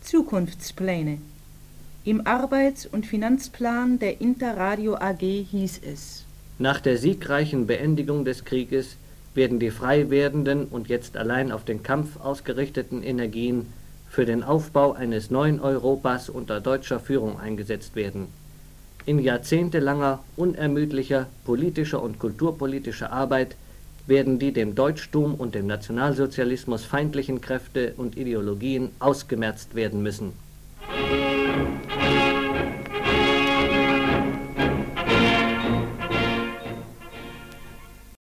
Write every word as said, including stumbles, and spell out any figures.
Zukunftspläne. Im Arbeits- und Finanzplan der Interradio A G hieß es: Nach der siegreichen Beendigung des Krieges werden die frei werdenden und jetzt allein auf den Kampf ausgerichteten Energien für den Aufbau eines neuen Europas unter deutscher Führung eingesetzt werden. In jahrzehntelanger, unermüdlicher politischer und kulturpolitischer Arbeit werden die dem Deutschtum und dem Nationalsozialismus feindlichen Kräfte und Ideologien ausgemerzt werden müssen.